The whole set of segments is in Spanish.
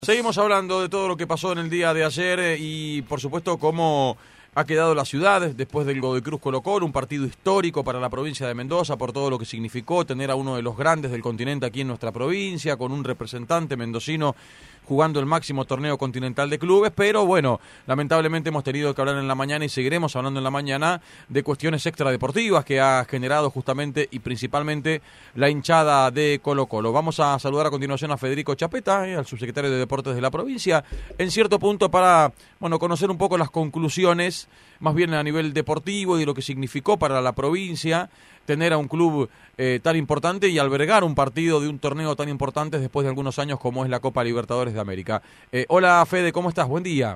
Seguimos hablando de todo lo que pasó en el día de ayer y por supuesto cómo ha quedado la ciudad después del Godoy Cruz Colo-Colo, un partido histórico para la provincia de Mendoza por todo lo que significó tener a uno de los grandes del continente aquí en nuestra provincia, con un representante mendocino jugando el máximo torneo continental de clubes, pero bueno, lamentablemente hemos tenido que hablar en la mañana y seguiremos hablando en la mañana de cuestiones extradeportivas que ha generado justamente y principalmente la hinchada de Colo-Colo. Vamos a saludar a continuación a Federico Chapeta, al subsecretario de Deportes de la provincia, en cierto punto para, bueno, conocer un poco las conclusiones, más bien a nivel deportivo y de lo que significó para la provincia tener a un club tan importante y albergar un partido de un torneo tan importante después de algunos años como es la Copa Libertadores de América. Hola Fede, ¿cómo estás? Buen día.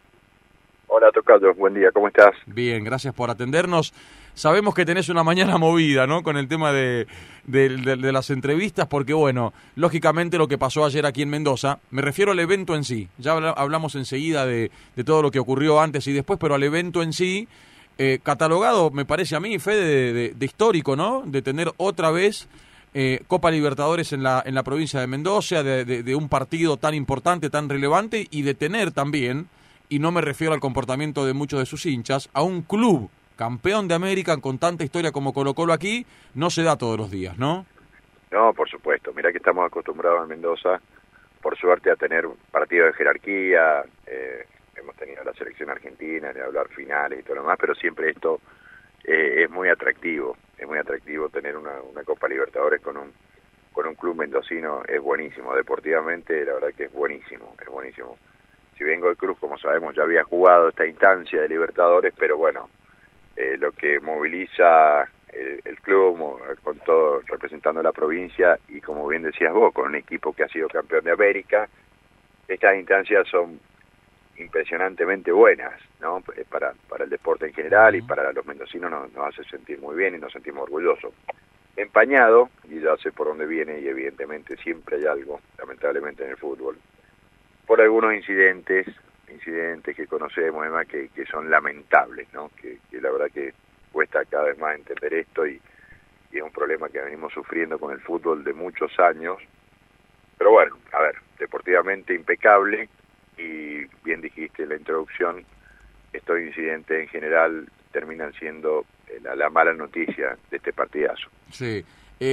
Hola Tocayo, buen día, ¿cómo estás? Bien, gracias por atendernos. Sabemos que tenés una mañana movida, ¿no? Con el tema de las entrevistas, porque bueno, lógicamente lo que pasó ayer aquí en Mendoza, me refiero al evento en sí, ya hablamos enseguida de todo lo que ocurrió antes y después, pero al evento en sí, catalogado, me parece a mí, Fede, de histórico, ¿no? De tener otra vez Copa Libertadores en la provincia de Mendoza, de un partido tan importante, tan relevante, y de tener también, y no me refiero al comportamiento de muchos de sus hinchas, a un club campeón de América con tanta historia como Colo-Colo aquí, no se da todos los días, ¿no? No, por supuesto. Mirá que estamos acostumbrados en Mendoza, por suerte, a tener partidos de jerarquía. Hemos tenido la selección argentina, de hablar finales y todo lo demás, pero siempre esto es muy atractivo. Es muy atractivo tener una Copa Libertadores con un club mendocino. Es buenísimo. Deportivamente, la verdad que es buenísimo, es buenísimo. Si bien Godoy Cruz, como sabemos, ya había jugado esta instancia de Libertadores, pero bueno, lo que moviliza el club con todo representando a la provincia y como bien decías vos, con un equipo que ha sido campeón de América, estas instancias son impresionantemente buenas, ¿no? Para el deporte en general y para los mendocinos nos hace sentir muy bien y nos sentimos orgullosos. Empañado, y ya sé por dónde viene y evidentemente siempre hay algo, lamentablemente en el fútbol, por algunos incidentes que conocemos, además, que son lamentables, ¿no? Que la verdad que cuesta cada vez más entender esto y es un problema que venimos sufriendo con el fútbol de muchos años. Pero bueno, a ver, deportivamente impecable y bien dijiste en la introducción, estos incidentes en general terminan siendo la mala noticia de este partidazo. Sí.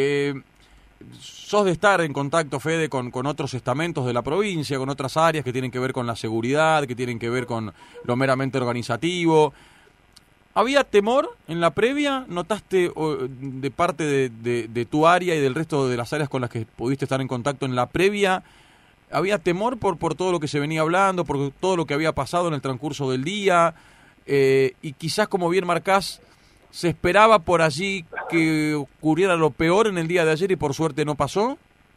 Sos de estar en contacto, Fede, con otros estamentos de la provincia, con otras áreas que tienen que ver con la seguridad, que tienen que ver con lo meramente organizativo. ¿Había temor en la previa? ¿Notaste de parte de tu área y del resto de las áreas con las que pudiste estar en contacto en la previa? ¿Había temor por todo lo que se venía hablando, por todo lo que había pasado en el transcurso del día? Y quizás, como bien marcás, ¿se esperaba por allí que ocurriera lo peor en el día de ayer y por suerte no pasó?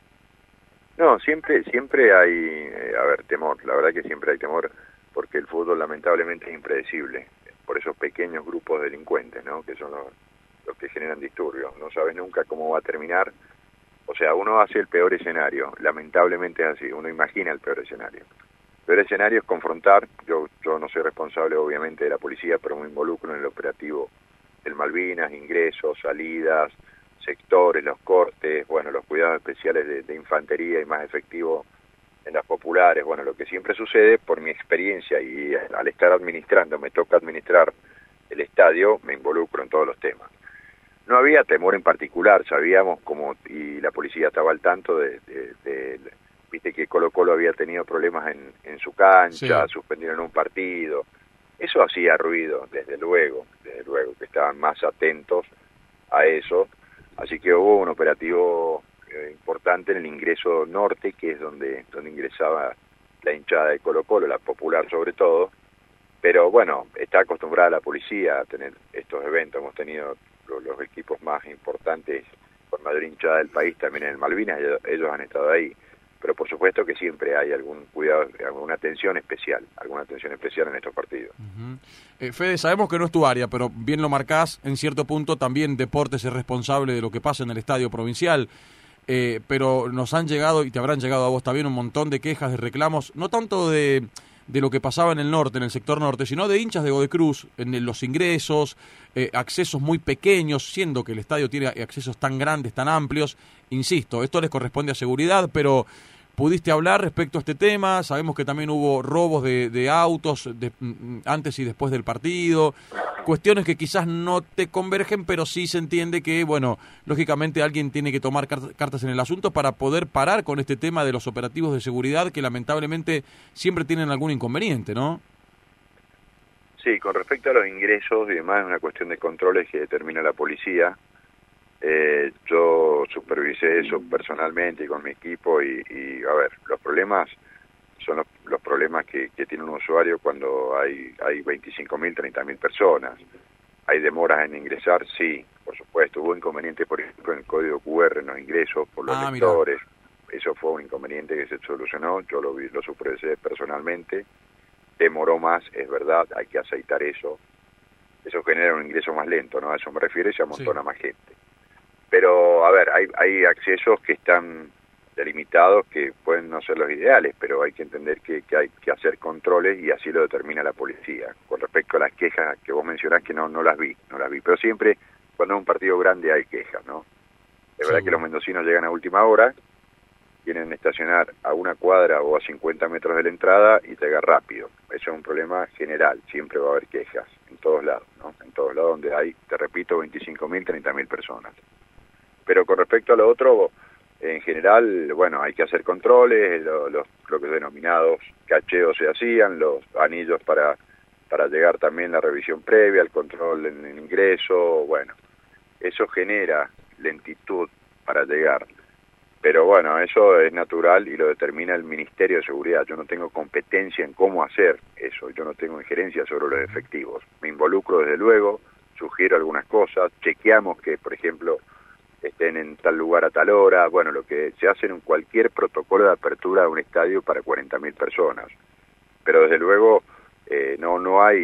No, siempre hay, temor. La verdad que siempre hay temor porque el fútbol lamentablemente es impredecible. Por esos pequeños grupos de delincuentes, ¿no? Que son los que generan disturbios. No sabes nunca cómo va a terminar. O sea, uno hace el peor escenario. Lamentablemente es así. Uno imagina el peor escenario. El peor escenario es confrontar. Yo no soy responsable, obviamente, de la policía, pero me involucro en el operativo del Malvinas, ingresos, salidas, sectores, los cortes, bueno, los cuidados especiales de infantería y más efectivo en las populares, bueno, lo que siempre sucede por mi experiencia y al estar administrando, me toca administrar el estadio, me involucro en todos los temas. No había temor en particular, sabíamos y la policía estaba al tanto viste que Colo-Colo había tenido problemas en su cancha, sí. Suspendieron un partido. Eso hacía ruido, desde luego, que estaban más atentos a eso. Así que hubo un operativo importante en el ingreso norte, que es donde ingresaba la hinchada de Colo-Colo, la popular sobre todo. Pero bueno, está acostumbrada la policía a tener estos eventos. Hemos tenido los equipos más importantes con mayor hinchada del país también en el Malvinas, ellos han estado ahí. Pero por supuesto que siempre hay algún cuidado, alguna atención especial en estos partidos. Fede, sabemos que no es tu área, pero bien lo marcás, en cierto punto también Deportes es responsable de lo que pasa en el estadio provincial, pero nos han llegado, y te habrán llegado a vos también, un montón de quejas, de reclamos, no tanto de lo que pasaba en el norte, en el sector norte, sino de hinchas de Godoy Cruz, en los ingresos, accesos muy pequeños, siendo que el estadio tiene accesos tan grandes, tan amplios. Insisto, esto les corresponde a seguridad, pero ¿Pudiste hablar respecto a este tema? Sabemos que también hubo robos de autos antes y después del partido, cuestiones que quizás no te convergen, pero sí se entiende que, bueno, lógicamente alguien tiene que tomar cartas en el asunto para poder parar con este tema de los operativos de seguridad que lamentablemente siempre tienen algún inconveniente, ¿no? Sí, con respecto a los ingresos y demás, es una cuestión de controles que determina la policía. Yo supervisé eso personalmente y con mi equipo y a ver, los problemas son los problemas que tiene un usuario cuando hay 25.000, 30.000 personas. ¿Hay demoras en ingresar? Sí, por supuesto. Hubo inconvenientes, por ejemplo, en el código QR, en los ingresos por los lectores. Mira. Eso fue un inconveniente que se solucionó, yo lo supervisé personalmente. Demoró más, es verdad, hay que aceitar eso. Eso genera un ingreso más lento, ¿no? A eso me refiero y se amontona más gente. Pero, a ver, hay accesos que están delimitados que pueden no ser los ideales, pero hay que entender que hay que hacer controles y así lo determina la policía. Con respecto a las quejas que vos mencionás, que no las vi, pero siempre cuando es un partido grande hay quejas, ¿no? Es verdad que los mendocinos llegan a última hora, tienen que estacionar a una cuadra o a 50 metros de la entrada y llega rápido. Eso es un problema general, siempre va a haber quejas, en todos lados, ¿no? En todos lados donde hay, te repito, 25.000, 30.000 personas. Pero con respecto a lo otro, en general, bueno, hay que hacer controles, lo que denominados cacheos se hacían, los anillos para llegar también la revisión previa, el control en el ingreso, bueno, eso genera lentitud para llegar. Pero bueno, eso es natural y lo determina el Ministerio de Seguridad. Yo no tengo competencia en cómo hacer eso, yo no tengo injerencia sobre los efectivos. Me involucro desde luego, sugiero algunas cosas, chequeamos que, por ejemplo, estén en tal lugar a tal hora, bueno, lo que se hace en cualquier protocolo de apertura de un estadio para 40.000 personas. Pero desde luego no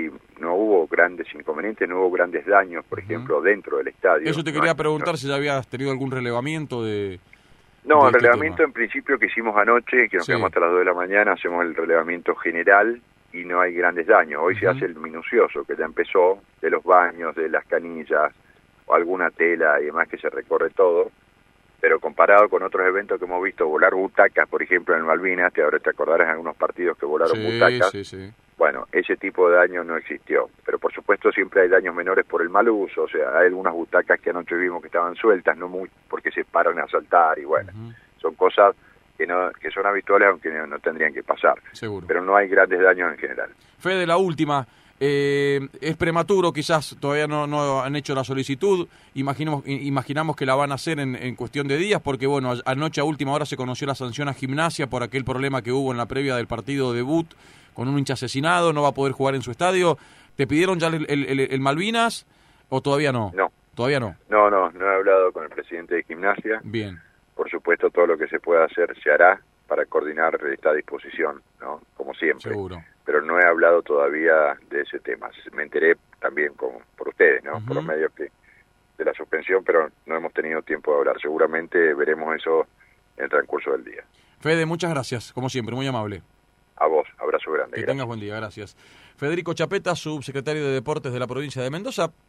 hubo grandes inconvenientes, no hubo grandes daños, por ejemplo, dentro del estadio. Eso te quería preguntar si ya habías tenido algún relevamiento de... No, el relevamiento en principio que hicimos anoche, que nos quedamos hasta las 2 de la mañana, hacemos el relevamiento general y no hay grandes daños. Hoy se hace el minucioso, que ya empezó, de los baños, de las canillas, o alguna tela y demás que se recorre todo, pero comparado con otros eventos que hemos visto, volar butacas, por ejemplo, en Malvinas, que ahora te acordarás en algunos partidos que volaron butacas, bueno, ese tipo de daño no existió, pero por supuesto siempre hay daños menores por el mal uso, o sea, hay algunas butacas que anoche vimos que estaban sueltas, no muy porque se paran a saltar y bueno, son cosas que son habituales aunque no tendrían que pasar, pero no hay grandes daños en general. Fede, la última. Es prematuro, quizás todavía no han hecho la solicitud, imaginamos que la van a hacer en cuestión de días, porque bueno, anoche a última hora se conoció la sanción a Gimnasia por aquel problema que hubo en la previa del partido debut con un hincha asesinado, no va a poder jugar en su estadio. ¿Te pidieron ya el Malvinas o todavía no? No. ¿Todavía no? No he hablado con el presidente de Gimnasia. Bien. Por supuesto, todo lo que se pueda hacer se hará para coordinar esta disposición, ¿no? Como siempre. Seguro. Pero no he hablado todavía de ese tema. Me enteré también por ustedes, ¿no? Por los medios de la suspensión, pero no hemos tenido tiempo de hablar. Seguramente veremos eso en el transcurso del día. Fede, muchas gracias, como siempre, muy amable. A vos, abrazo grande. Que tengas buen día, gracias. Federico Chapeta, subsecretario de Deportes de la provincia de Mendoza.